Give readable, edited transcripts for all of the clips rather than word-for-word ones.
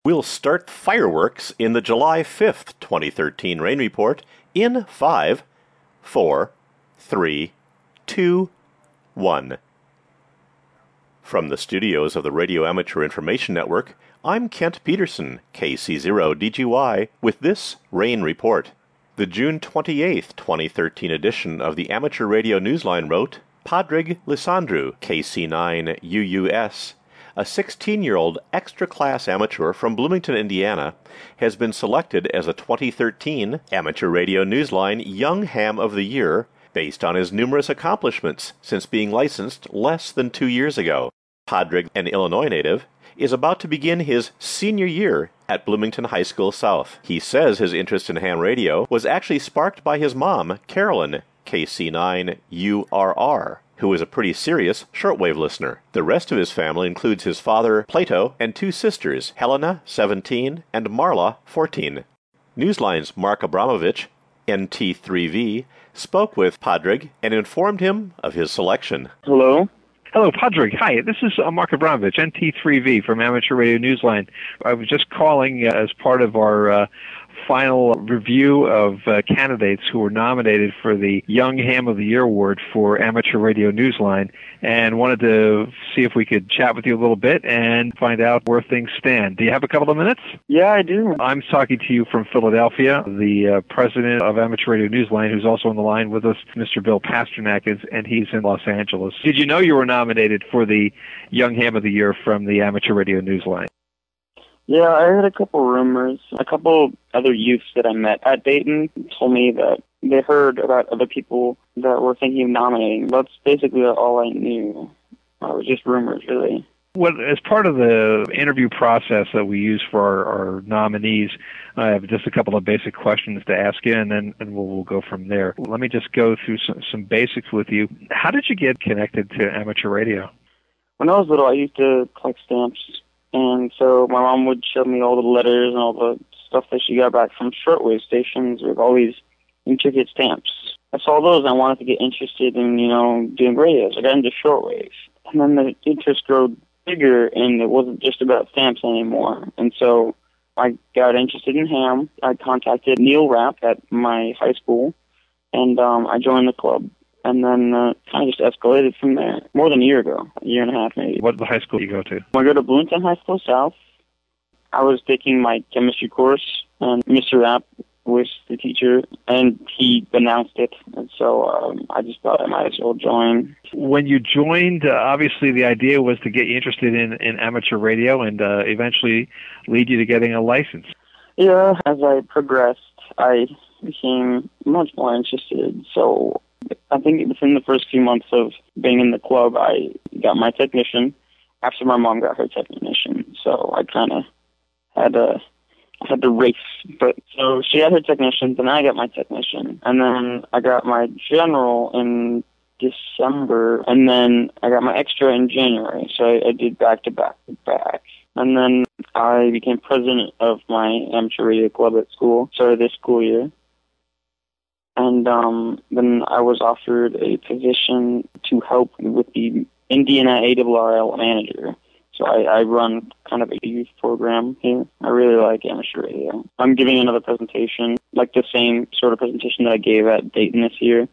We'll start fireworks in the July 5th, 2013 rain report in 5, 4, 3, 2, 1. From the studios of the Radio Amateur Information Network, I'm Kent Peterson, KC0DGY, with this rain report. The June 28th, 2013 edition of the Amateur Radio Newsline wrote, Padraig Lysandru, KC9UUS, a 16-year-old extra-class amateur from Bloomington, Indiana, has been selected as a 2013 Amateur Radio Newsline Young Ham of the Year based on his numerous accomplishments since being licensed less than 2 years ago. Padraig, an Illinois native, is about to begin his senior year at Bloomington High School South. He says his interest in ham radio was actually sparked by his mom, Carolyn, KC9URR, who is a pretty serious shortwave listener. The rest of his family includes his father, Plato, and 2 sisters, Helena, 17, and Marla, 14. Newsline's Mark Abramovich, NT3V, spoke with Padraig and informed him of his selection. Hello? Hello, Padraig. Hi, this is Mark Abramovich, NT3V from Amateur Radio Newsline. I was just calling as part of our final review of candidates who were nominated for the Young Ham of the Year Award for Amateur Radio Newsline, and wanted to see if we could chat with you a little bit and find out where things stand. Do you have a couple of minutes? Yeah, I do. I'm talking to you from Philadelphia. The president of Amateur Radio Newsline, who's also on the line with us, Mr. Bill Pasternak, and he's in Los Angeles. Did you know you were nominated for the Young Ham of the Year from the Amateur Radio Newsline? Yeah, I heard a couple rumors. A couple other youths that I met at Dayton told me that they heard about other people that were thinking of nominating. That's basically all I knew. It was just rumors, really. Well, as part of the interview process that we use for our nominees, I have just a couple of basic questions to ask you, and we'll go from there. Let me just go through some basics with you. How did you get connected to amateur radio? When I was little, I used to collect stamps. And so my mom would show me all the letters and all the stuff that she got back from shortwave stations with all these intricate stamps. I saw those and I wanted to get interested in, doing radios. I got into shortwave. And then the interest grew bigger and it wasn't just about stamps anymore. And so I got interested in ham. I contacted Neil Rapp at my high school and I joined the club. And then kind of just escalated from there. More than a year ago, a year and a half maybe. What high school do you go to? I go to Bloomington High School South. I was taking my chemistry course, and Mr. Rapp was the teacher, and he announced it. And so I just thought I might as well join. When you joined, obviously the idea was to get you interested in amateur radio and eventually lead you to getting a license. Yeah, as I progressed, I became much more interested. So I think within the first few months of being in the club, I got my technician after my mom got her technician. So I kind of had to race. But so she had her technician, then I got my technician. And then I got my general in December, and then I got my extra in January. So I did back to back to back. And then I became president of my amateur radio club at school, started this school year. And then I was offered a position to help with the Indiana ARRL manager. So I run kind of a youth program here. I really like amateur radio. I'm giving another presentation, like the same sort of presentation that I gave at Dayton this year,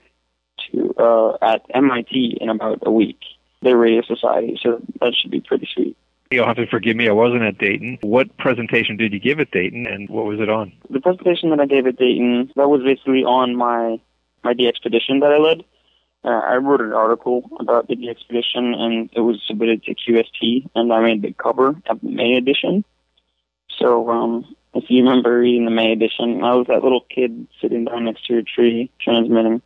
at MIT in about a week. Their radio society, so that should be pretty sweet. You'll have to forgive me, I wasn't at Dayton. What presentation did you give at Dayton, and what was it on? The presentation that I gave at Dayton, that was basically on my DXpedition that I led. I wrote an article about the DXpedition, and it was submitted to QST, and I made the cover of the May edition. So if you remember reading the May edition, I was that little kid sitting down next to a tree transmitting.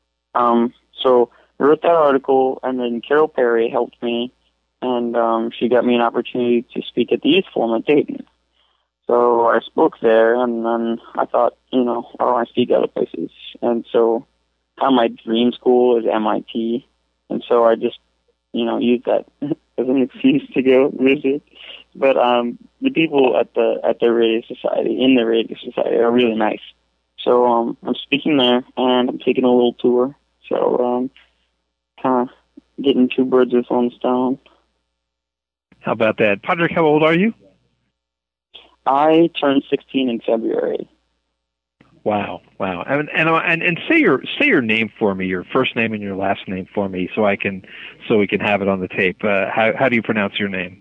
So I wrote that article, and then Carol Perry helped me, and she got me an opportunity to speak at the Youth Forum at Dayton. So I spoke there, and then I thought, I speak other places. And so my dream school is MIT, and so I just, used that as an excuse to go visit. But the people at the Radio Society, in the Radio Society, are really nice. So I'm speaking there, and I'm taking a little tour. So kind of getting two birds with one stone. How about that? Padraig, how old are you? I turned 16 in February. Wow. And say your name for me, your first name and your last name for me, so we can have it on the tape. How do you pronounce your name?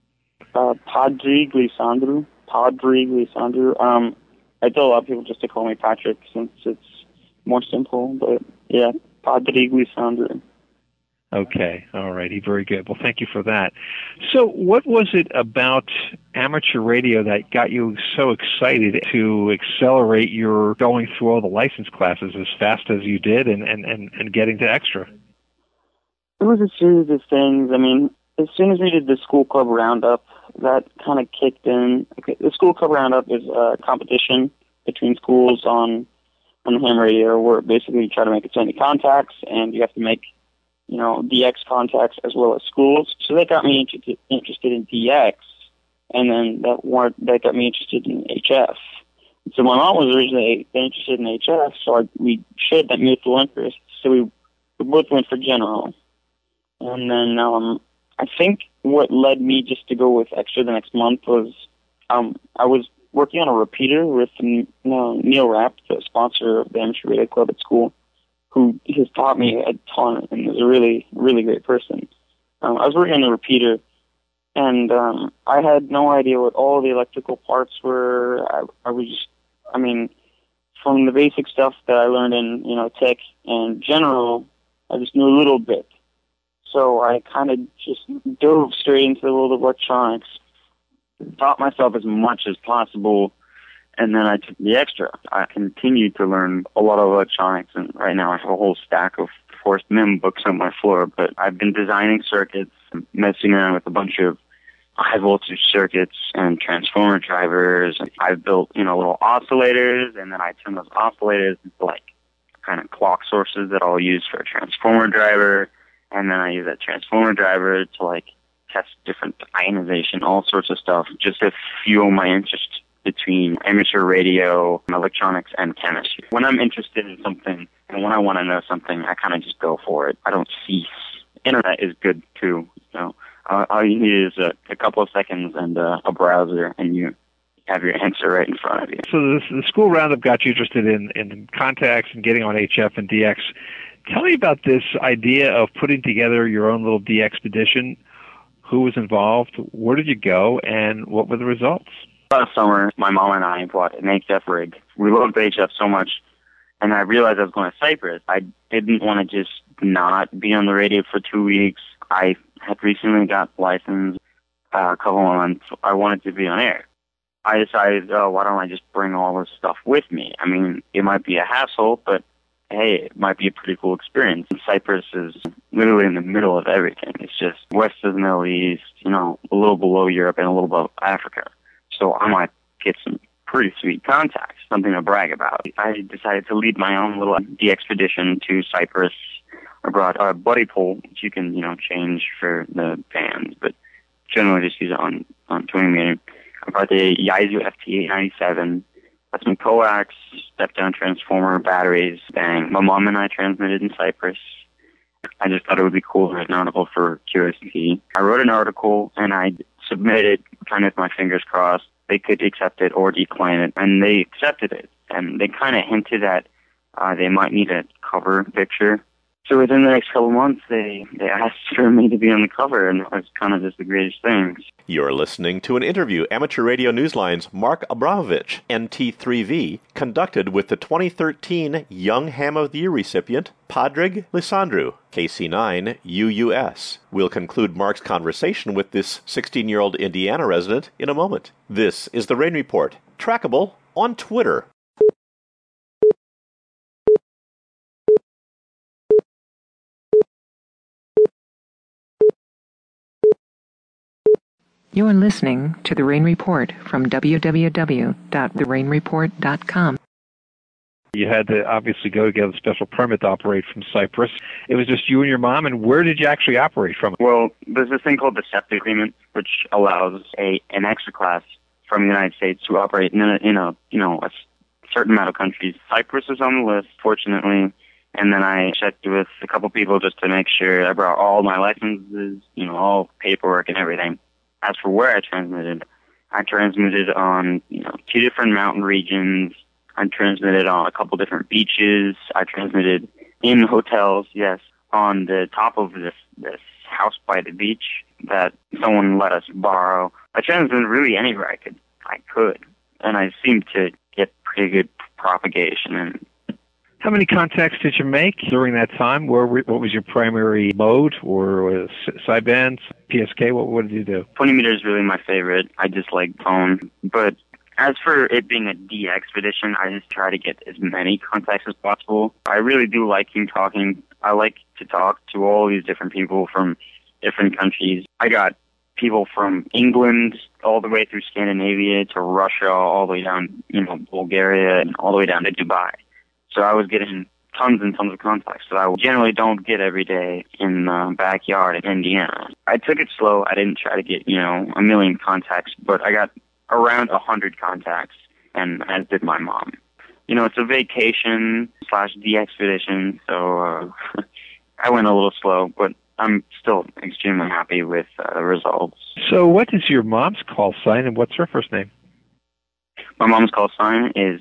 Padre Glissandro. Padre Glissandro. I tell a lot of people just to call me Patrick since it's more simple, but yeah, Padre Glissandro. Okay, all righty, very good. Well, thank you for that. So what was it about amateur radio that got you so excited to accelerate your going through all the license classes as fast as you did and getting to extra? It was a series of things. I mean, as soon as we did the school club roundup, that kind of kicked in. Okay, the school club roundup is a competition between schools on the ham radio where basically you try to make as many contacts and you have to make DX contacts as well as schools. So that got me interested in DX, and then that got me interested in HF. So my mom was originally interested in HF, so we shared that mutual interest. So we both went for general. And then I think what led me just to go with extra the next month was I was working on a repeater with Neil Rapp, the sponsor of the Amateur Radio Club at school, who has taught me a ton and is a really, really great person. I was working on the repeater, and I had no idea what all the electrical parts were. From the basic stuff that I learned in, tech and general, I just knew a little bit. So I kind of just dove straight into the world of electronics, taught myself as much as possible, and then I took the extra. I continued to learn a lot of electronics, and right now I have a whole stack of Forrest Mim books on my floor. But I've been designing circuits, messing around with a bunch of high voltage circuits and transformer drivers. I've built, little oscillators, and then I turn those oscillators into kind of clock sources that I'll use for a transformer driver, and then I use that transformer driver to test different ionization, all sorts of stuff, just to fuel my interest between amateur radio, electronics, and chemistry. When I'm interested in something and when I want to know something, I kind of just go for it. I don't cease. Internet is good too. All you need is a couple of seconds and a browser, and you have your answer right in front of you. So the school roundup got you interested in contacts and getting on HF and DX. Tell me about this idea of putting together your own little DXpedition. Who was involved? Where did you go? And what were the results? Last summer, my mom and I bought an HF rig. We loved HF so much, and I realized I was going to Cyprus. I didn't want to just not be on the radio for 2 weeks. I had recently got licensed a couple of months. I wanted to be on air. I decided, why don't I just bring all this stuff with me? I mean, it might be a hassle, but hey, it might be a pretty cool experience. And Cyprus is literally in the middle of everything. It's just west of the Middle East, a little below Europe and a little above Africa. So I might get some pretty sweet contacts, something to brag about. I decided to lead my own little DXpedition to Cyprus. I brought a buddy pole, which you can, change for the bands, but generally just use it on 20 meter. I brought the Yaesu FT897. Got some coax, step-down transformer, batteries, and my mom and I transmitted in Cyprus. I just thought it would be cool to write an article for QST. I wrote an article, and I submitted it, kind of with my fingers crossed. They could accept it or decline it, and they accepted it. And they kind of hinted that they might need a cover picture. So within the next couple of months, they asked for me to be on the cover, and it was kind of just the greatest thing. You're listening to an interview Amateur Radio Newsline's Mark Abramovich, NT3V, conducted with the 2013 Young Ham of the Year recipient, Padre Glissandro, KC9 UUS. We'll conclude Mark's conversation with this 16-year-old Indiana resident in a moment. This is The Rain Report, trackable on Twitter. You're listening to The Rain Report from www.therainreport.com. You had to obviously go get a special permit to operate from Cyprus. It was just you and your mom, and where did you actually operate from? Well, there's this thing called the SEPT agreement, which allows an extra class from the United States to operate in a certain amount of countries. Cyprus is on the list, fortunately, and then I checked with a couple people just to make sure I brought all my licenses, all paperwork and everything. As for where I transmitted, I transmitted on, 2 different mountain regions. I transmitted on a couple different beaches. I transmitted in hotels, yes, on the top of this house by the beach that someone let us borrow. I transmitted really anywhere I could, and I seemed to get pretty good propagation. And how many contacts did you make during that time? What was your primary mode, or sideband, PSK? What did you do? 20 meters is really my favorite. I just like phone. But as for it being a D expedition, I just try to get as many contacts as possible. I really do like talking. I like to talk to all these different people from different countries. I got people from England all the way through Scandinavia to Russia, all the way down, Bulgaria, and all the way down to Dubai. So I was getting tons and tons of contacts that I generally don't get every day in the backyard in Indiana. I took it slow. I didn't try to get, a million contacts, but I got around 100 contacts, and as did my mom. It's a vacation / D expedition, so I went a little slow, but I'm still extremely happy with the results. So what is your mom's call sign, and what's her first name? My mom's call sign is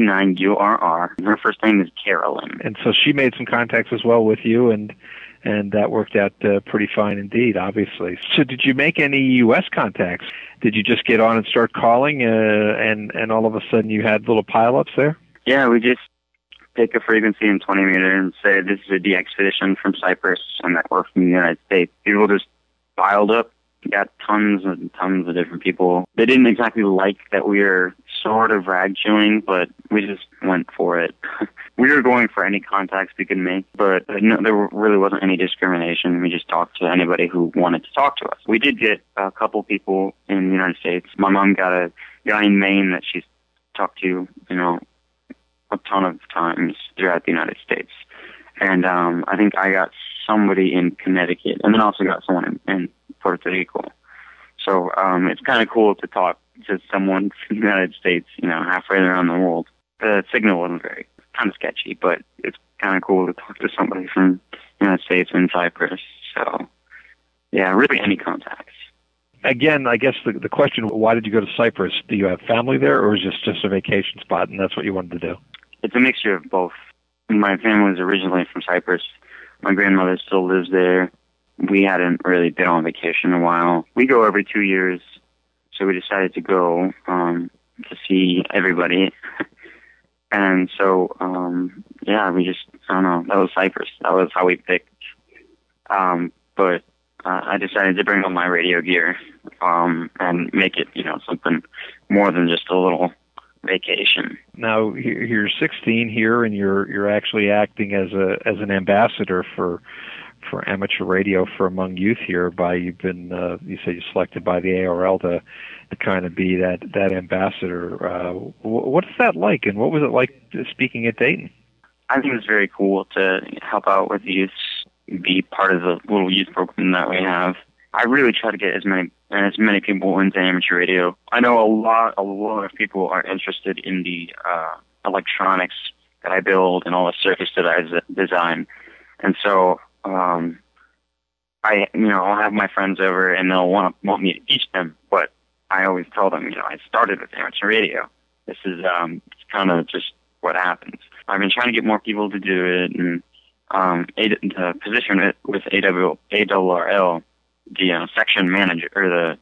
KC9URR, and her first name is Carolyn. And so she made some contacts as well with you, and that worked out pretty fine indeed, obviously. So did you make any U.S. contacts? Did you just get on and start calling, and all of a sudden you had little pileups there? Yeah, we just pick a frequency in 20 meter and say this is a D expedition from Cyprus and that we're from the United States. People just piled up. We got tons and tons of different people. They didn't exactly like that we were sort of rag chewing, but we just went for it. We were going for any contacts we could make, but no, there really wasn't any discrimination. We just talked to anybody who wanted to talk to us. We did get a couple people in the United States. My mom got a guy in Maine that she's talked to, a ton of times throughout the United States. And I think I got somebody in Connecticut, and then also got someone in Puerto Rico. So it's kind of cool to talk to someone from the United States, halfway around the world. The signal wasn't very, kind of sketchy, but it's kind of cool to talk to somebody from the United States in Cyprus. So, yeah, really any contacts. Again, I guess the question, why did you go to Cyprus? Do you have family there, or is this just a vacation spot, and that's what you wanted to do? It's a mixture of both. My family was originally from Cyprus. My grandmother still lives there. We hadn't really been on vacation in a while. We go every 2 years, so we decided to go to see everybody. And so, we just, I don't know, that was Cyprus. That was how we picked. But I decided to bring all my radio gear and make it, something more than just a little vacation. Now you're 16 here, and you're actually acting as an ambassador for amateur radio for among youth here. You've been you said you're selected by the ARL to kind of be that ambassador. What is that like, and what was it like speaking at Dayton? I think it's very cool to help out with the youth, be part of the little youth program that we have. I really try to get as many people into amateur radio. I know a lot of people are interested in the electronics that I build and all the circuits that I design. And so I'll have my friends over and they'll want me to teach them, but I always tell them, I started with amateur radio. This is it's kind of just what happens. I've been trying to get more people to do it, and the position with ARRL, the section manager, or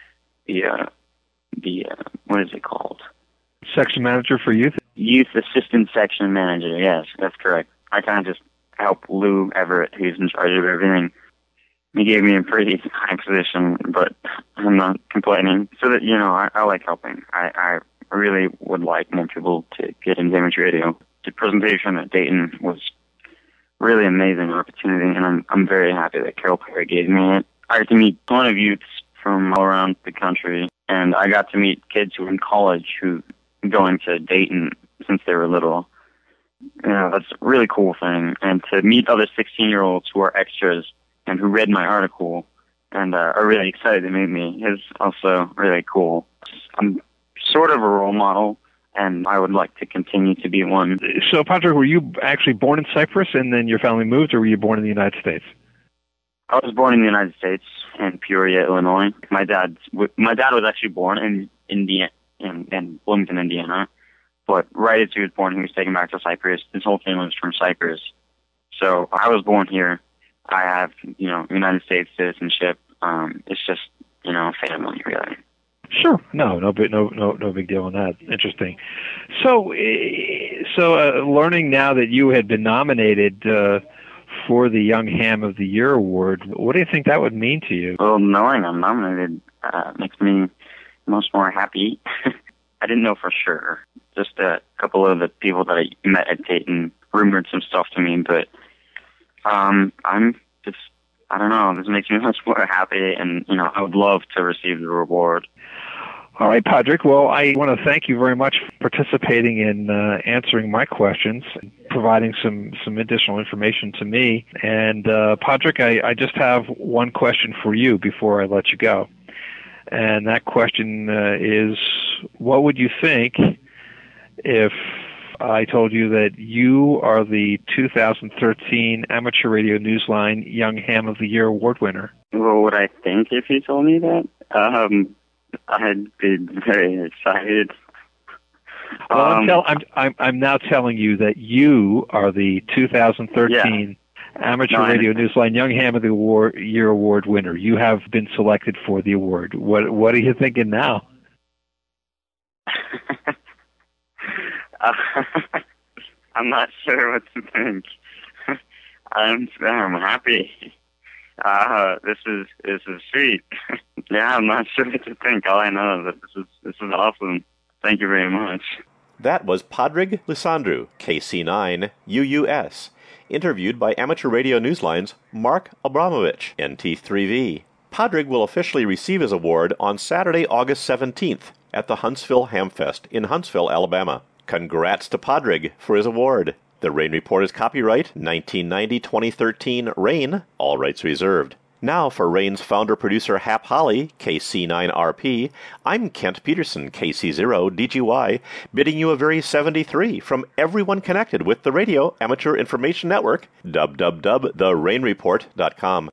the what is it called? Section manager for youth? Youth assistant section manager, yes, that's correct. I kind of just help Lou Everett, who's in charge of everything. He gave me a pretty high position, but I'm not complaining. So that, I like helping. I really would like more people to get into amateur radio. The presentation at Dayton was really amazing opportunity, and I'm very happy that Carol Perry gave me it. I got to meet a ton of youths from all around the country, and I got to meet kids who were in college who going to Dayton since they were little. That's a really cool thing. And to meet other 16-year-olds who are extras and who read my article and are really excited to meet me is also really cool. I'm sort of a role model, and I would like to continue to be one. So, Patrick, were you actually born in Cyprus and then your family moved, or were you born in the United States? I was born in the United States, in Peoria, Illinois. My dad was actually born in Indiana, in Bloomington, Indiana. But right as he was born, he was taken back to Cyprus. His whole family was from Cyprus. So I was born here. I have, United States citizenship. It's just, family, really. Sure. No big deal on that. Interesting. So learning now that you had been nominated for the Young Ham of the Year award, what do you think that would mean to you? Well, knowing I'm nominated makes me much more happy. I didn't know for sure. Just a couple of the people that I met at Dayton rumored some stuff to me, but I'm just, I don't know, this makes me much more happy, and, I would love to receive the reward. All right, Padraig. Well, I want to thank you very much for participating in answering my questions, providing some additional information to me. And, Padraig, I just have one question for you before I let you go. And that question is, what would you think if I told you that you are the 2013 Amateur Radio Newsline Young Ham of the Year award winner? What would I think if you told me that? I'd be very excited. Well, I'm now telling you that you are the 2013 Amateur Radio Newsline Young Ham of the Year award winner. You have been selected for the award. What are you thinking now? I'm not sure what to think. I'm happy. This is sweet. Yeah, I'm not sure what to think. All I know is that this is awesome. Thank you very much. That was Padraig Lysandru, KC9 UUS, interviewed by Amateur Radio Newsline's Mark Abramovich, NT3V. Padraig will officially receive his award on Saturday, August 17th at the Huntsville Hamfest in Huntsville, Alabama. Congrats to Padraig for his award. The Rain Report is copyright 1990-2013 Rain, all rights reserved. Now for Rain's founder-producer Hap Holly, KC9RP, I'm Kent Peterson, KC0DGY, bidding you a very 73 from everyone connected with the Radio Amateur Information Network, www.therainreport.com.